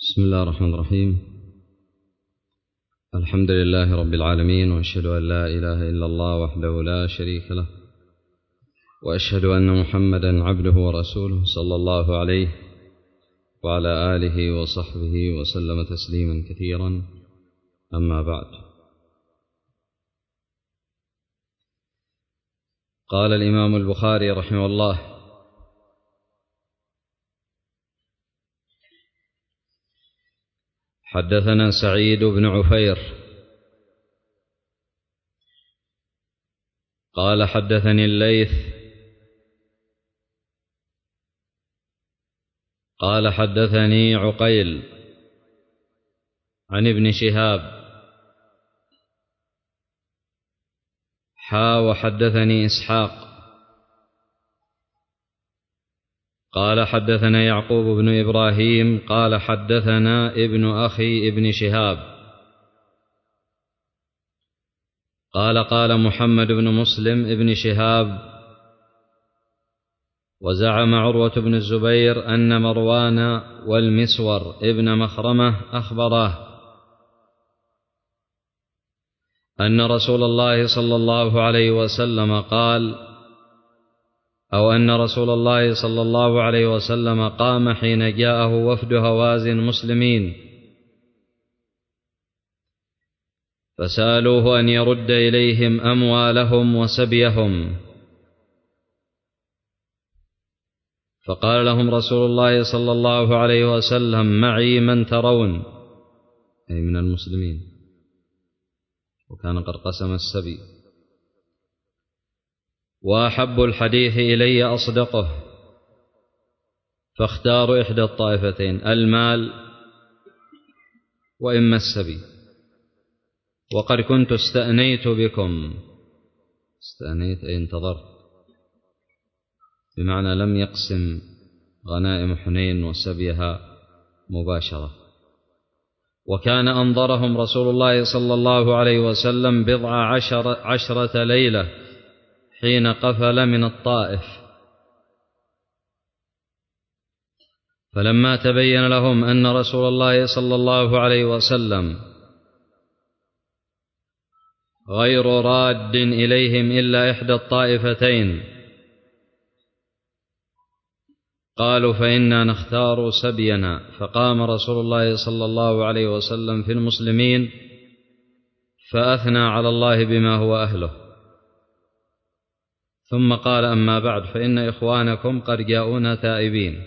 بسم الله الرحمن الرحيم. الحمد لله رب العالمين، وأشهد أن لا إله إلا الله وحده لا شريك له، وأشهد أن محمدا عبده ورسوله صلى الله عليه وعلى آله وصحبه وسلم تسليما كثيرا. أما بعد، قال الإمام البخاري رحمه الله: حدثنا سعيد بن عفير قال حدثني الليث قال حدثني عقيل عن ابن شهاب وحدثني إسحاق قال حدثنا يعقوب بن إبراهيم قال حدثنا ابن أخي ابن شهاب قال محمد بن مسلم ابن شهاب: وزعم عروة بن الزبير أن مروان والمسور ابن مخرمة أخبراه أن رسول الله صلى الله عليه وسلم قال، أو أن رسول الله صلى الله عليه وسلم قام حين جاءه وفد هوازن مسلمين فسألوه أن يرد إليهم أموالهم وسبيهم، فقال لهم رسول الله صلى الله عليه وسلم: معي من ترون، أي من المسلمين، وكان قد قسم السبي، وأحب الحديث إلي أصدقه، فاختاروا إحدى الطائفتين، المال وإما السبي، وقد كنت استأنيت بكم. استأنيت أي انتظرت، بمعنى لم يقسم غنائم حنين وسبيها مباشرة. وكان أنظرهم رسول الله صلى الله عليه وسلم 10 ليلة حين قفل من الطائف، فلما تبين لهم أن رسول الله صلى الله عليه وسلم غير راد إليهم إلا إحدى الطائفتين، قالوا: فإنا نختار سبينا. فقام رسول الله صلى الله عليه وسلم في المسلمين فأثنى على الله بما هو أهله، ثم قال: أما بعد، فإن إخوانكم قد جاءونا تائبين،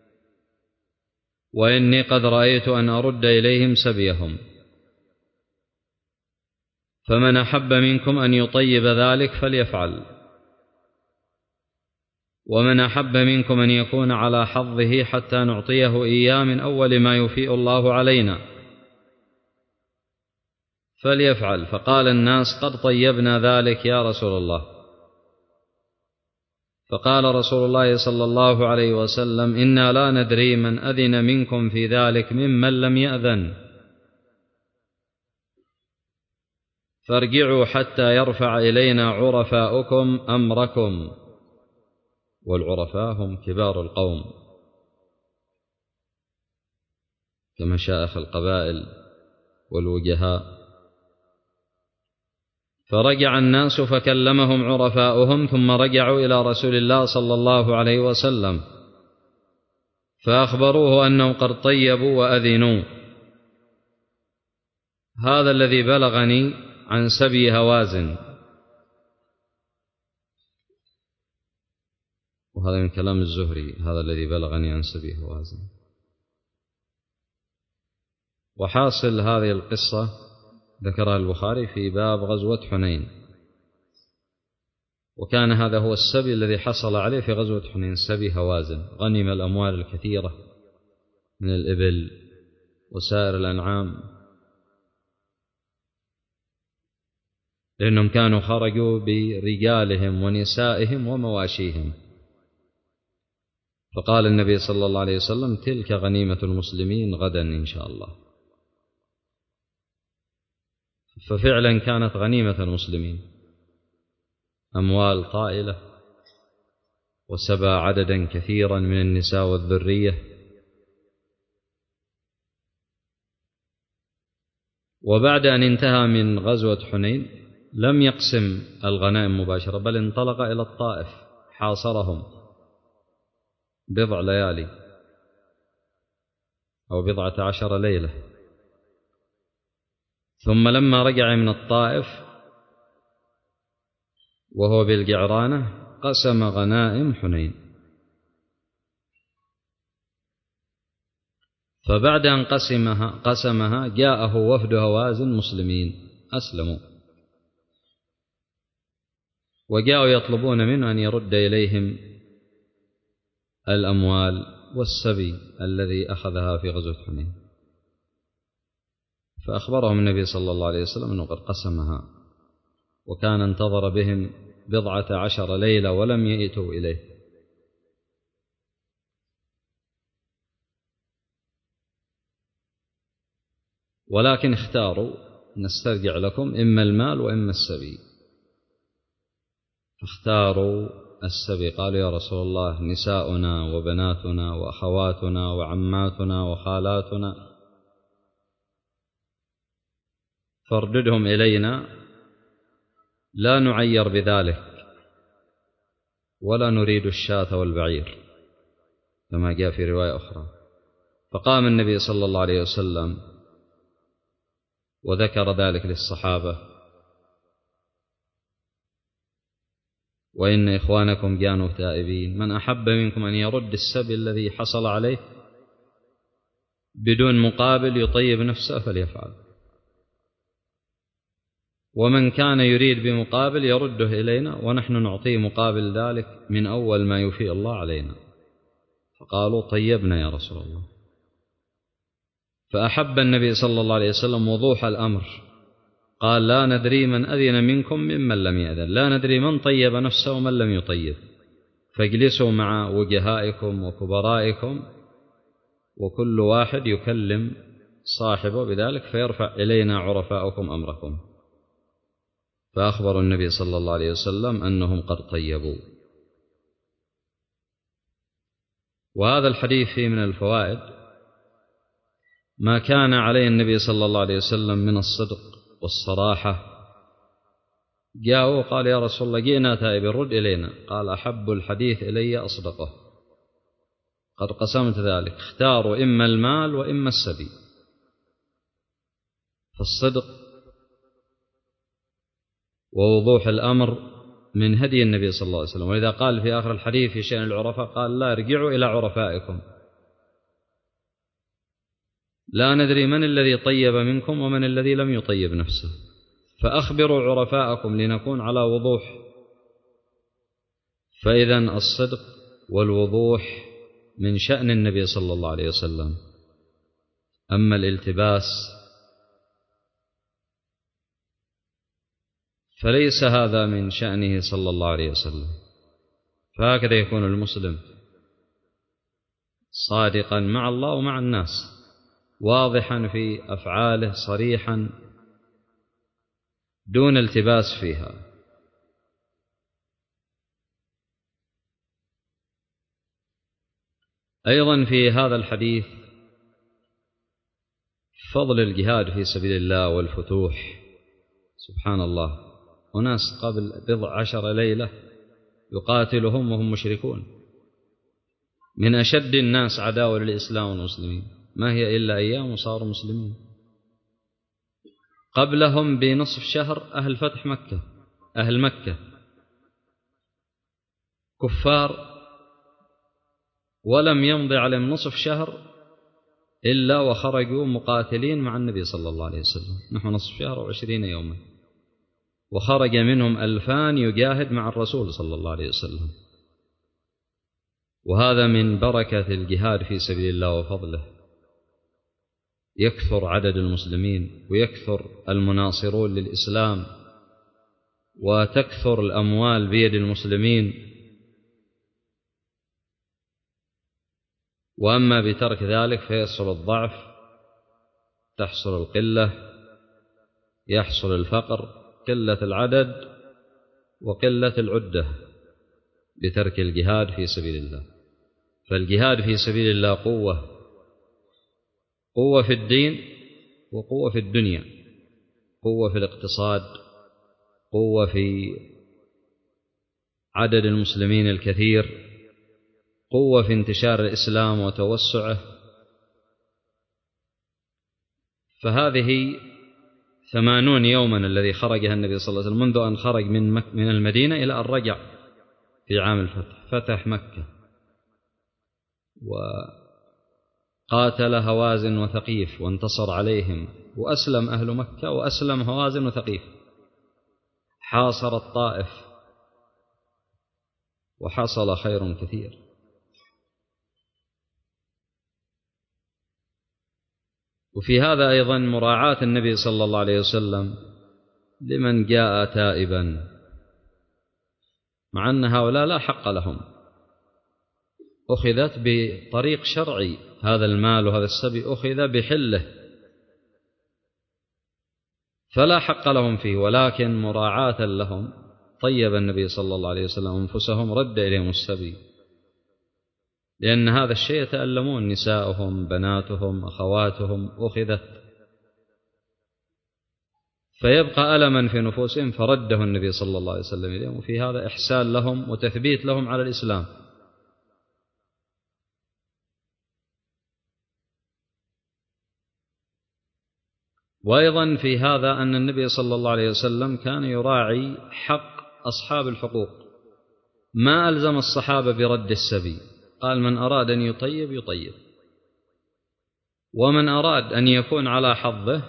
وإني قد رأيت أن أرد إليهم سبيهم، فمن أحب منكم أن يطيب ذلك فليفعل، ومن أحب منكم أن يكون على حظه حتى نعطيه إياه من أول ما يفيء الله علينا فليفعل. فقال الناس: قد طيبنا ذلك يا رسول الله. فقال رسول الله صلى الله عليه وسلم: إنا لا ندري من أذن منكم في ذلك ممن لم يأذن، فارجعوا حتى يرفع إلينا عرفاؤكم أمركم. والعرفاء هم كبار القوم كمشائخ القبائل والوجهاء. فرجع الناس فكلمهم عرفاؤهم، ثم رجعوا إلى رسول الله صلى الله عليه وسلم فأخبروه أنهم قد طيبوا وأذنوا. هذا الذي بلغني عن سبي هوازن، وهذا من كلام الزهري، هذا الذي بلغني عن سبي هوازن. وحاصل هذه القصة ذكرها البخاري في باب غزوة حنين، وكان هذا هو السبي الذي حصل عليه في غزوة حنين، سبي هوازن. غنم الأموال الكثيرة من الإبل وسائر الأنعام، لأنهم كانوا خرجوا برجالهم ونسائهم ومواشيهم. فقال النبي صلى الله عليه وسلم: تلك غنيمة المسلمين غدا إن شاء الله. ففعلا كانت غنيمة المسلمين، أموال طائلة، وسبى عددا كثيرا من النساء والذرية. وبعد أن انتهى من غزوة حنين لم يقسم الغنائم مباشرة، بل انطلق إلى الطائف، حاصرهم 10 ليالي أو 11 ليلة. ثم لما رجع من الطائف وهو بالجعرانة قسم غنائم حنين. فبعد أن قسمها جاءه وفد هوازن مسلمين أسلموا، وجاءوا يطلبون منه أن يرد إليهم الأموال والسبي الذي أخذها في غزوة حنين. فأخبرهم النبي صلى الله عليه وسلم أنه قد قسمها، وكان انتظر بهم 11 ليلة ولم يأتوا إليه. ولكن اختاروا نسترجع لكم إما المال وإما السبي، فاختاروا السبي. قالوا يا رسول الله نساؤنا وبناتنا وأخواتنا وعماتنا وخالاتنا فارددهم إلينا، لا نعير بذلك ولا نريد الشاة والبعير كما جاء في رواية أخرى. فقام النبي صلى الله عليه وسلم وذكر ذلك للصحابة: وإن إخوانكم كانوا تائبين، من أحب منكم أن يرد السبي الذي حصل عليه بدون مقابل يطيب نفسه فليفعل، ومن كان يريد بمقابل يرده إلينا ونحن نعطيه مقابل ذلك من أول ما يفيء الله علينا. فقالوا طيبنا يا رسول الله. فأحب النبي صلى الله عليه وسلم وضوح الأمر، قال: لا ندري من أذن منكم ممن لم يأذن، لا ندري من طيب نفسه ومن لم يطيب، فاجلسوا مع وجهائكم وكبرائكم وكل واحد يكلم صاحبه بذلك فيرفع إلينا عرفاؤكم أمركم. فأخبروا النبي صلى الله عليه وسلم أنهم قد طيبوا. وهذا الحديث فيه من الفوائد ما كان عليه النبي صلى الله عليه وسلم من الصدق والصراحة. جاءوا قال: يا رسول الله جئنا تائبين رد إلينا. قال: أحب الحديث إلي أصدقه، قد قسمت ذلك. اختاروا إما المال وإما السبي. فالصدق ووضوح الأمر من هدي النبي صلى الله عليه وسلم. ولذا قال في آخر الحديث في شأن العرفاء: قال: لا ارجعوا إلى عرفائكم، لا ندري من الذي طيب منكم ومن الذي لم يطيب نفسه، فأخبروا عرفاءكم لنكون على وضوح. فإذن الصدق والوضوح من شأن النبي صلى الله عليه وسلم. أما الالتباس فليس هذا من شأنه صلى الله عليه وسلم. فهكذا يكون المسلم صادقا مع الله ومع الناس، واضحا في أفعاله، صريحا دون التباس فيها. أيضا في هذا الحديث فضل الجهاد في سبيل الله والفتوح. سبحان الله، وناس قبل 11 ليلة يقاتلهم وهم مشركون، من أشد الناس عداوة للإسلام والمسلمين، ما هي إلا أيام وصاروا مسلمين. قبلهم بنصف شهر أهل فتح مكة، أهل مكة كفار، ولم يمضي عليهم نصف شهر إلا وخرجوا مقاتلين مع النبي صلى الله عليه وسلم. نحن نصف شهر و20 يوما، وخرج منهم 2000 يجاهد مع الرسول صلى الله عليه وسلم. وهذا من بركة الجهاد في سبيل الله وفضله، يكثر عدد المسلمين ويكثر المناصرون للإسلام وتكثر الأموال بيد المسلمين. وأما بترك ذلك فيحصل الضعف، تحصل القلة، يحصل الفقر، قلة العدد وقلة العدة بترك الجهاد في سبيل الله. فالجهاد في سبيل الله قوة في الدين وقوة في الدنيا. قوة في الاقتصاد، قوة في عدد المسلمين الكثير، قوة في انتشار الإسلام وتوسعه. فهذه 80 يوما الذي خرجها النبي صلى الله عليه وسلم منذ أن خرج من المدينة إلى أن رجع في عام الفتح، فتح مكة وقاتل هوازن وثقيف وانتصر عليهم، وأسلم أهل مكة وأسلم هوازن وثقيف، حاصر الطائف وحصل خير كثير. وفي هذا أيضا مراعاة النبي صلى الله عليه وسلم لمن جاء تائبا، مع أن هؤلاء لا حق لهم، أخذت بطريق شرعي، هذا المال وهذا السبي أخذ بحله فلا حق لهم فيه، ولكن مراعاة لهم طيب النبي صلى الله عليه وسلم أنفسهم، رد إليهم السبي، لأن هذا الشيء يتألمون نساؤهم، بناتهم، أخواتهم أخذت، فيبقى ألما في نفوسهم، فرده النبي صلى الله عليه وسلم إليهم، وفي هذا إحسان لهم وتثبيت لهم على الإسلام. وأيضا في هذا أن النبي صلى الله عليه وسلم كان يراعي حق أصحاب الحقوق، ما ألزم الصحابة برد السبي، قال من أراد أن يطيب يطيب، ومن أراد أن يكون على حظه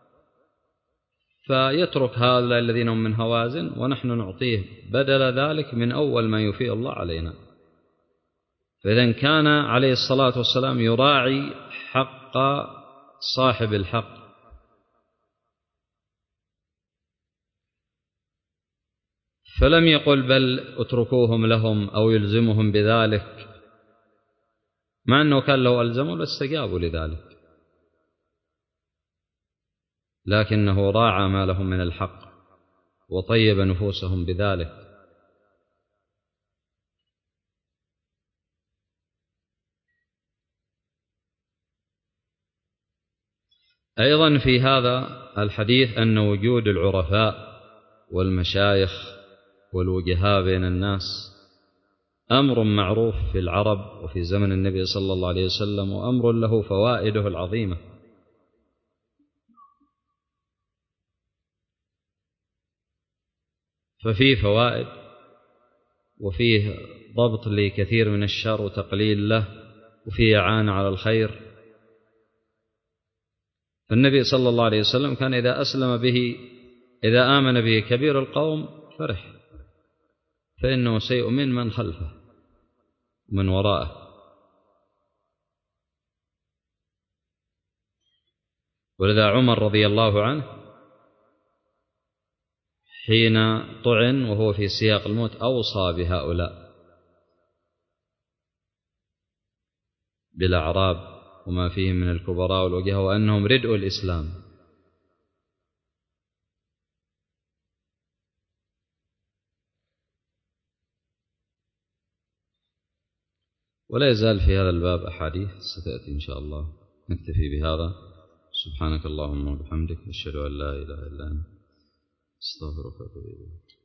فيترك هؤلاء الذين هم من هوازن ونحن نعطيه بدل ذلك من أول ما يفيء الله علينا. فإذن كان عليه الصلاة والسلام يراعي حق صاحب الحق. فلم يقل بل اتركوهم لهم أو يلزمهم بذلك، مع أنه كان لو ألزموا لاستجابوا لذلك، لكنه راعى ما لهم من الحق وطيب نفوسهم بذلك. أيضا في هذا الحديث أن وجود العرفاء والمشايخ والوجهاء بين الناس أمر معروف في العرب وفي زمن النبي صلى الله عليه وسلم، وأمر له فوائده العظيمة. ففيه فوائد وفيه ضبط لكثير من الشر وتقليل له، وفيه إعانة على الخير. فالنبي صلى الله عليه وسلم كان إذا آمن به كبير القوم فرح، فإنه سيؤمن من خلفه من وراءه. ولذا عمر رضي الله عنه حين طعن وهو في سياق الموت أوصى بهؤلاء، بالأعراب وما فيهم من الكبراء والوجهاء، وأنهم ردء الإسلام. ولا يزال في هذا الباب أحاديث ستأتي إن شاء الله. نكتفي بهذا. سبحانك اللهم وبحمدك، أشهد أن لا إله إلا أنت، أستغفرك وأتوب إليك.